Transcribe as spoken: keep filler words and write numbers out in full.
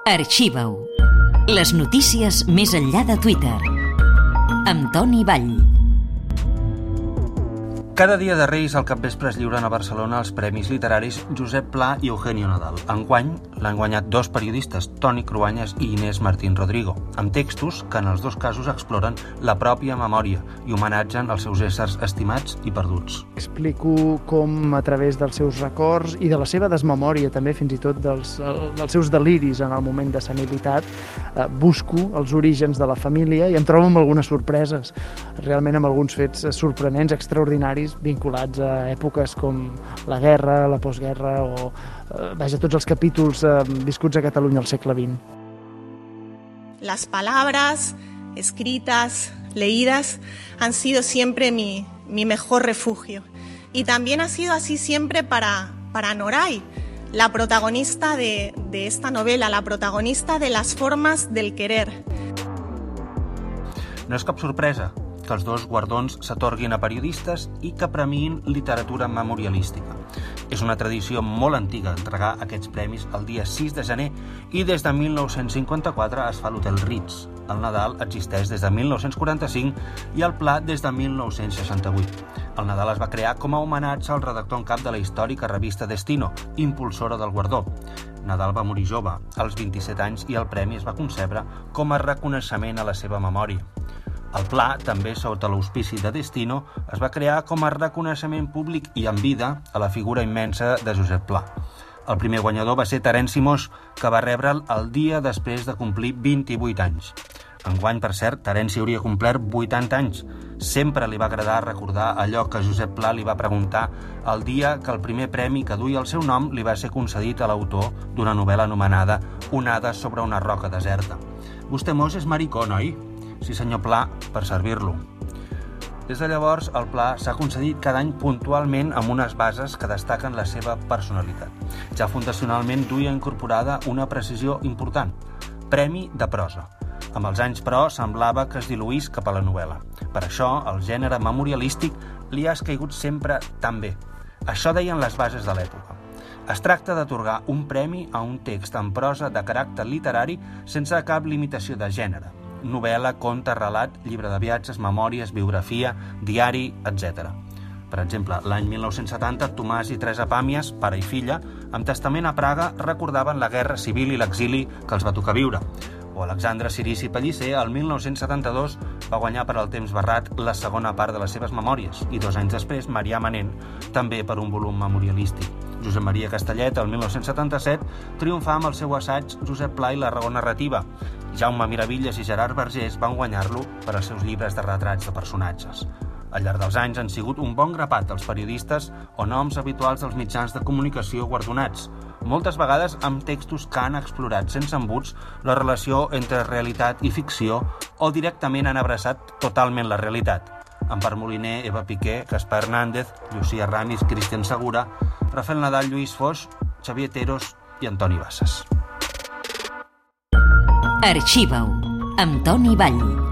Arxiva-ho. Les notícies més enllà de Twitter. Amb Toni Vall. Cada dia de Reis al capvespre es lliuren a Barcelona els premis literaris Josep Pla i Eugenio Nadal. Enguany l'han guanyat dos periodistes, Toni Cruanyes i Inés Martín Rodrigo, amb textos que en els dos casos exploren la pròpia memòria i homenatgen els seus éssers estimats i perduts. Explico com a través dels seus records i de la seva desmemòria, també fins i tot dels, dels seus deliris en el moment de senilitat, eh, busco els orígens de la família i em trobo amb algunes sorpreses, realment amb alguns fets sorprenents, extraordinaris, vinculats a èpoques com la guerra, la postguerra o eh, vaja, tots els capítols eh, viscuts a Catalunya al segle vint. Las palabras escritas, leídas, han sido siempre mi, mi mejor refugio. Y también ha sido así siempre para, para Noray, la protagonista de, de esta novela, la protagonista de las formas del querer. No és cap sorpresa que els dos guardons s'atorguin a periodistes i que premiïn literatura memorialística. És una tradició molt antiga entregar aquests premis el dia sis de gener i des de mil nou-cents cinquanta-quatre es fa l'Hotel Ritz. El Nadal existeix des de mil nou-cents quaranta-cinc i el Pla des de mil nou-cents seixanta-vuit. El Nadal es va crear com a homenatge al redactor en cap de la històrica revista Destino, impulsora del guardó. Nadal va morir jove, als vint-i-set anys, i el premi es va concebre com a reconeixement a la seva memòria. El Pla, també sota l'auspici de Destino, es va crear com a reconeixement públic i en vida a la figura immensa de Josep Pla. El primer guanyador va ser Terenci Moix, que va rebre'l el dia després de complir vint-i-vuit anys. Enguany, per cert, Terenci hauria complert vuitanta anys. Sempre li va agradar recordar allò que Josep Pla li va preguntar el dia que el primer premi que duia el seu nom li va ser concedit a l'autor d'una novel·la anomenada Onades sobre una roca deserta. Vostè, Moix, és maricó, oi? Sí, senyor Pla, per servir-lo. Des de llavors, el Pla s'ha concedit cada any puntualment amb unes bases que destaquen la seva personalitat. Ja fundacionalment duia incorporada una precisió important: Premi de prosa. Amb els anys, però, semblava que es diluís cap a la novel·la. Per això, el gènere memorialístic li ha escaigut sempre tan bé. Això deien les bases de l'època. Es tracta d'atorgar un premi a un text en prosa de caràcter literari sense cap limitació de gènere. Novel·la, conte, relat, llibre de viatges, memòries, biografia, diari, etcètera. Per exemple, l'any mil nou-cents setanta, Tomàs i Teresa Pàmies, pare i filla, amb testament a Praga, recordaven la guerra civil i l'exili que els va tocar viure. O Alexandre Cirici Pellicer, el mil nou-cents setanta-dos, va guanyar per El temps barrat la segona part de les seves memòries, i dos anys després, Marià Manent, també per un volum memorialístic. Josep Maria Castellet, el mil nou-cents setanta-set, triomfà amb el seu assaig Josep Pla i la raó narrativa. Jaume Miravilles i Gerard Vergés van guanyar-lo per als seus llibres de retrats de personatges. Al llarg dels anys han sigut un bon grapat els periodistes o noms habituals dels mitjans de comunicació guardonats, moltes vegades amb textos que han explorat sense embuts la relació entre realitat i ficció o directament han abraçat totalment la realitat. Empar Moliner, Eva Piqué, Gaspar Hernández, Llucia Ramis, Cristian Segura, Rafael Nadal, Lluís Foix, Xavier Teros i Antoni Bassas. Arxiva-ho amb Toni Vall.